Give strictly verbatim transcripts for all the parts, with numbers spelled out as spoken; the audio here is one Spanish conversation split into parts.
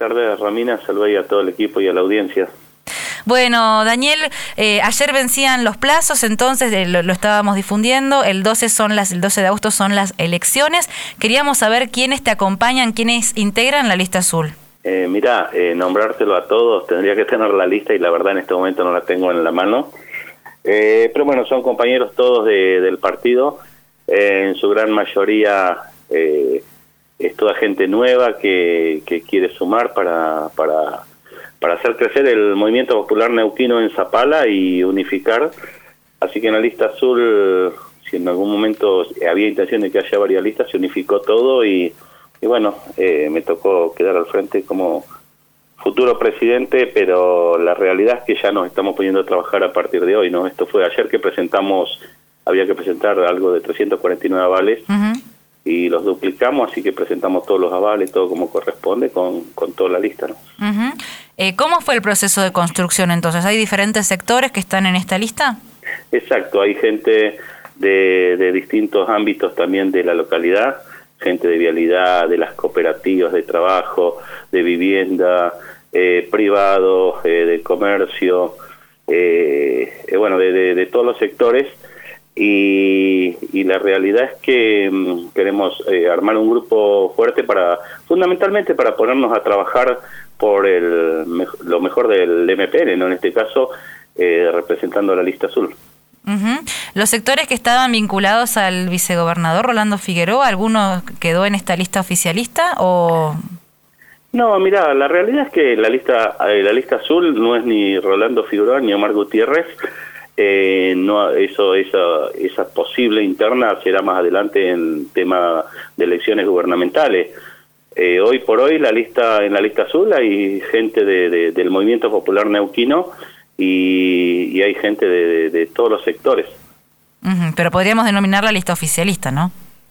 tardes, Romina. Saludos a todo el equipo y a la audiencia. Bueno, Daniel, eh, ayer vencían los plazos, entonces eh, lo, lo estábamos difundiendo. El doce son las, el doce de agosto son las elecciones. Queríamos saber quiénes te acompañan, quiénes integran la lista azul. Eh, mirá, eh, nombrártelo a todos, tendría que tener la lista y la verdad en este momento no la tengo en la mano. Eh, pero bueno, son compañeros todos de, del partido. Eh, en su gran mayoría eh, es toda gente nueva que, que quiere sumar para... para para hacer crecer el movimiento popular neuquino en Zapala y unificar. Así que en la lista azul, si en algún momento había intención de que haya varias listas, se unificó todo y, y bueno, eh, me tocó quedar al frente como futuro presidente, pero la realidad es que ya nos estamos poniendo a trabajar a partir de hoy, ¿no? Esto fue ayer que presentamos, había que presentar algo de trescientos cuarenta y nueve avales, uh-huh. y los duplicamos, así que presentamos todos los avales, todo como corresponde, con, con toda la lista, ¿no? Uh-huh. Eh, ¿Cómo fue el proceso de construcción entonces? ¿Hay diferentes sectores que están en esta lista? Exacto, hay gente de, de distintos ámbitos también de la localidad, gente de vialidad, de las cooperativas de trabajo, de vivienda, eh, privados, eh, de comercio, eh, eh, bueno, de, de, de todos los sectores. Y, y la realidad es que um, queremos eh, armar un grupo fuerte para, fundamentalmente para ponernos a trabajar por el lo mejor del M P N, ¿no? En este caso, eh, representando a la lista azul. Uh-huh. Los sectores que estaban vinculados al vicegobernador Rolando Figueroa, ¿alguno quedó en esta lista oficialista o...? No, mira, la realidad es que la lista eh, la lista azul no es ni Rolando Figueroa ni Omar Gutiérrez. Eh, no, eso, esa, esa posible interna será más adelante en tema de elecciones gubernamentales. Eh, hoy por hoy la lista en la lista azul hay gente de, de, del movimiento popular neuquino y, y hay gente de, de, de todos los sectores. Uh-huh, pero podríamos denominar la lista oficialista, ¿no?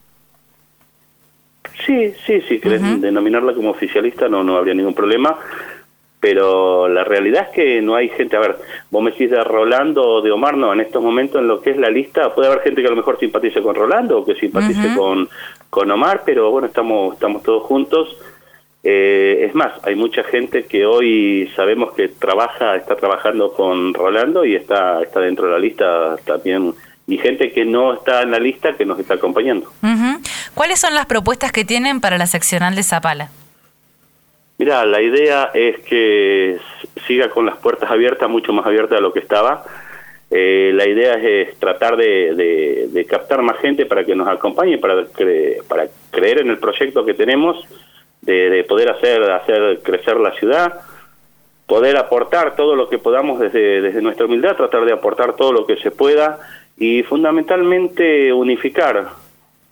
Sí, sí, sí, querés uh-huh. denominarla como oficialista no, no habría ningún problema. Pero la realidad es que no hay gente, a ver, vos me decís de Rolando o de Omar, no, en estos momentos en lo que es la lista, puede haber gente que a lo mejor simpatice con Rolando o que simpatice uh-huh. con, con Omar, pero bueno, estamos estamos todos juntos. Eh, es más, hay mucha gente que hoy sabemos que trabaja, está trabajando con Rolando y está, está dentro de la lista también, y gente que no está en la lista que nos está acompañando. Uh-huh. ¿Cuáles son las propuestas que tienen para la seccional de Zapala? Mira, la idea es que siga con las puertas abiertas, mucho más abiertas de lo que estaba. Eh, la idea es, es tratar de, de, de captar más gente para que nos acompañe, para, cre, para creer en el proyecto que tenemos, de, de poder hacer, hacer crecer la ciudad, poder aportar todo lo que podamos desde, desde nuestra humildad, tratar de aportar todo lo que se pueda y fundamentalmente unificar.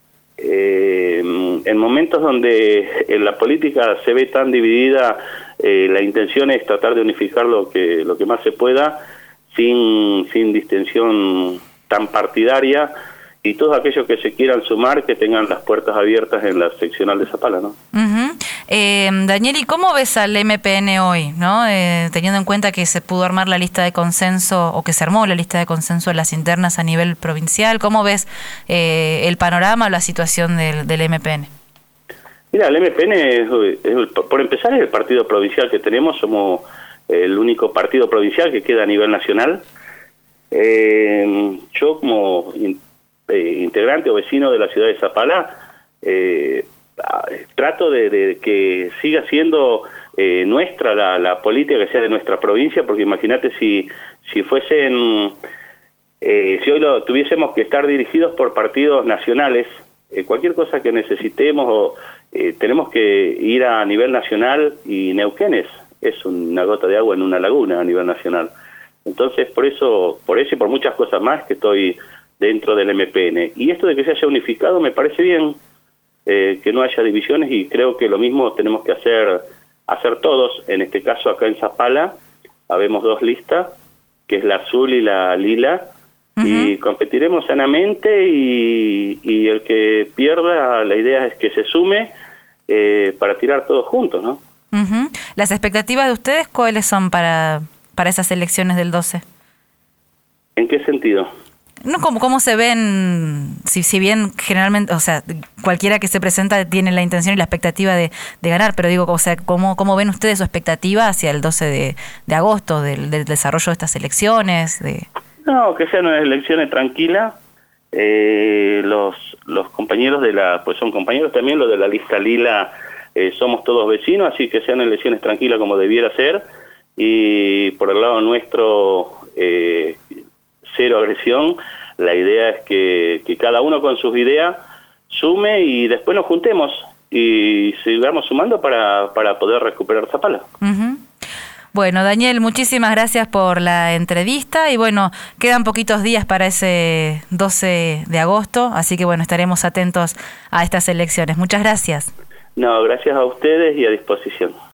Eh, en momentos donde en la política se ve tan dividida, eh, la intención es tratar de unificar lo que lo que más se pueda, sin sin distensión tan partidaria, y todos aquellos que se quieran sumar, que tengan las puertas abiertas en la seccional de Zapala, ¿no? Uh-huh. Eh, Daniel, ¿y cómo ves al M P N hoy, no? Eh, teniendo en cuenta que se pudo armar la lista de consenso, o que se armó la lista de consenso en las internas a nivel provincial, ¿cómo ves eh, el panorama o la situación del, del M P N? Mira, el M P N, es, es, por empezar, es el partido provincial que tenemos, somos el único partido provincial que queda a nivel nacional. Eh, yo como Eh, integrante o vecino de la ciudad de Zapala, eh, trato de, de que siga siendo eh, nuestra la, la política, que sea de nuestra provincia, porque imagínate si si fuesen, eh, si hoy lo tuviésemos que estar dirigidos por partidos nacionales, eh, cualquier cosa que necesitemos, o, eh, tenemos que ir a nivel nacional, y Neuquén es, es una gota de agua en una laguna a nivel nacional. Entonces, por eso, por eso y por muchas cosas más que estoy dentro del M P N. Y esto de que se haya unificado me parece bien, eh, que no haya divisiones, y creo que lo mismo tenemos que hacer hacer todos. En este caso, acá en Zapala, habemos dos listas, que es la azul y la lila, uh-huh. y competiremos sanamente, y, y el que pierda, la idea es que se sume eh, para tirar todos juntos, ¿no? Uh-huh. ¿Las expectativas de ustedes cuáles son para, para esas elecciones del doce? ¿En qué sentido? No, ¿cómo, cómo se ven, si, si bien generalmente, o sea, cualquiera que se presenta tiene la intención y la expectativa de, de ganar, pero digo, o sea, ¿cómo, cómo ven ustedes su expectativa hacia el doce de, de agosto, del, del desarrollo de estas elecciones? De... No, que sean unas elecciones tranquilas. Eh, los, los compañeros de la, pues son compañeros también, los de la lista lila, eh, somos todos vecinos, así que sean elecciones tranquilas como debiera ser. Y por el lado nuestro, eh, cero agresión. La idea es que, que cada uno con sus ideas sume y después nos juntemos y sigamos sumando para, para poder recuperar Zapala. Uh-huh. Bueno, Daniel, muchísimas gracias por la entrevista y bueno, quedan poquitos días para ese doce de agosto, así que bueno, estaremos atentos a estas elecciones. Muchas gracias. No, gracias a ustedes y a disposición.